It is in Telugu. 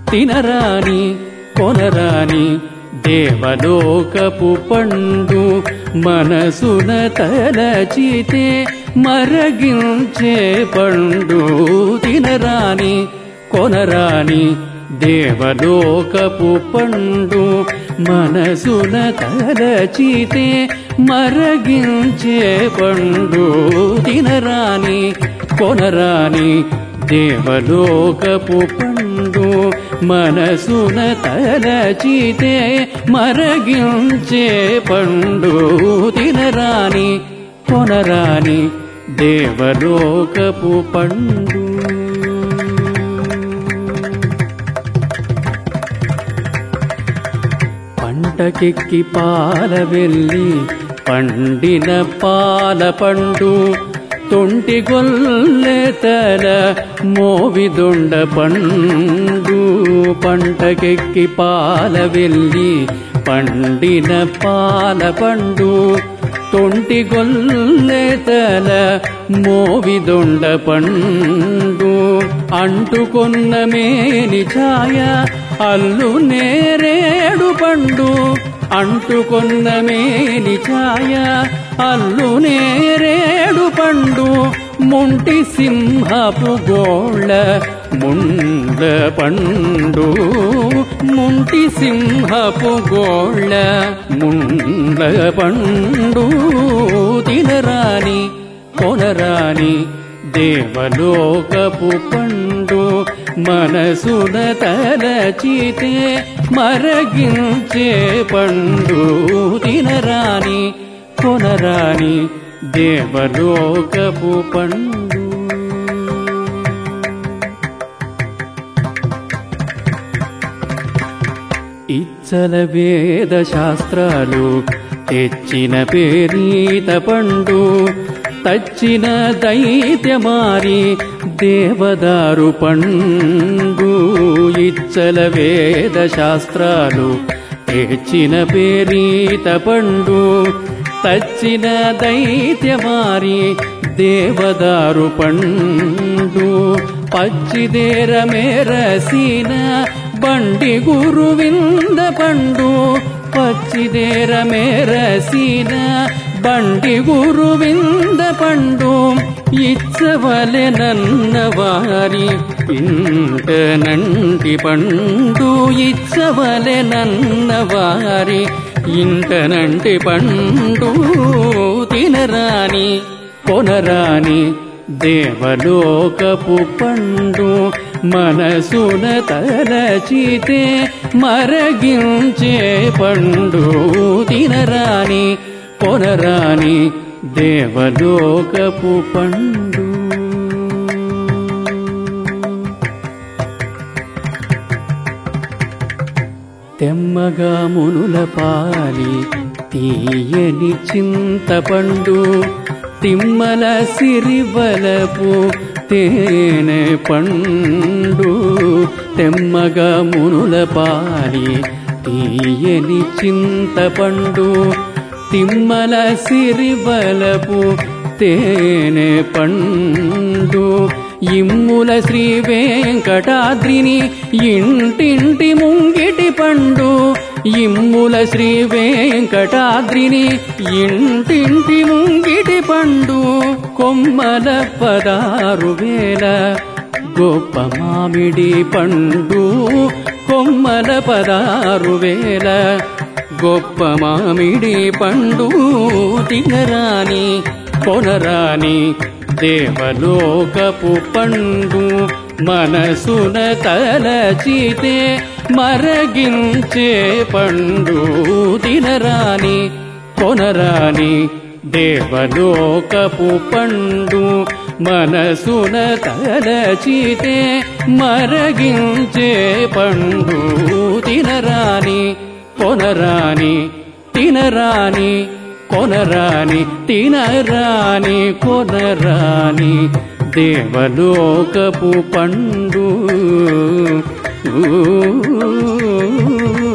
తినరాని కొనరాని దేవలోకపు పండు మనసున తలచితే మరగించే పండు తినరాని కొనరాని దేవలోకపు పండు మనసున తలచితే మరగించే పండు తినరాని కొనరాని దేవలోకపు పండు మనసున తలచితే మరగించే పండు తినరాని కొనరాని దేవలోకపు పండు. పంటకెక్కి పాల వెళ్ళి పండిన పాల పండు తొంటి గొల్లెతల మోవిదొండ పండు. పంటకెక్కి పాల వెళ్ళి పండిన పాల పండు తొంటి గొల్లెతల మోవిదొండ పండు. అంటుకొన్న మేని ఛాయ అల్లు నేరేడు పండు అంటుకొన్న మేని ఛాయ అల్లు నేరేడు పండు. ముంటి సింహపు గోళ్ళ ముండ పండు ముంటి సింహపు గోళ్ళ ముండ పండు తినరాని కొనరాని దేవలోకపు పండు మనసున తలచితే మరగించే పండు తినరాని కొనరాని దేవలోకపు పండు. ఇచ్చల వేద శాస్త్రాలు తెచ్చిన పేరీత పండు తచ్చిన దైత్యమారి దేవదారు పండు. ఇచ్చల వేద శాస్త్రాలు తెచ్చిన పేరీత పండు తచ్చిన దైత్యమారి దేవదారు పండు. పచ్చిదేర మేరసీన బండి గురువింద పండు పచ్చిదేర మేరసీన బండి గురువింద పండు. ఇచ్చవలె నన్న వారి ఇంట నంటి పండు ఇచ్చవలె నన్న వారి ఇంట నంటి పండు తినరాని కొనరాని దేవలోకపు పండు మనసున తలచితే మరగించే పండు తినరాని కొనరాని దేవలోకపు పండు. తెమ్మగా మునుల పాలి తీయని చింతపండు తిమ్మల సిరివలపు తేనె పండు. తెమ్మగా మునుల పాలి తీయని చింతపండు తిమ్మల సిరివలపు తేనె పండు. ఇమ్ముల శ్రీ వెంకటాద్రిని ఇంటింటి ముంగిటి పండు ఇమ్ముల శ్రీ వెంకటాద్రిని ఇంటింటి ముంగిటి పండు. కొమ్మల 16,000 గొప్ప మామిడి పండు కొమ్మల 16,000 గొప్ప మామిడి పండు తినరాని కొనరాని దేవలోకపు పండు మనసున తలచితే మరగించే పండు తినరాని కొనరాని దేవలోకపు పండు మనసున తలచితే మరగించే పండు తినరాని కొనరాని తినరాని కొనరాని తినరాని కొనరాని దేవలోకపు పండు.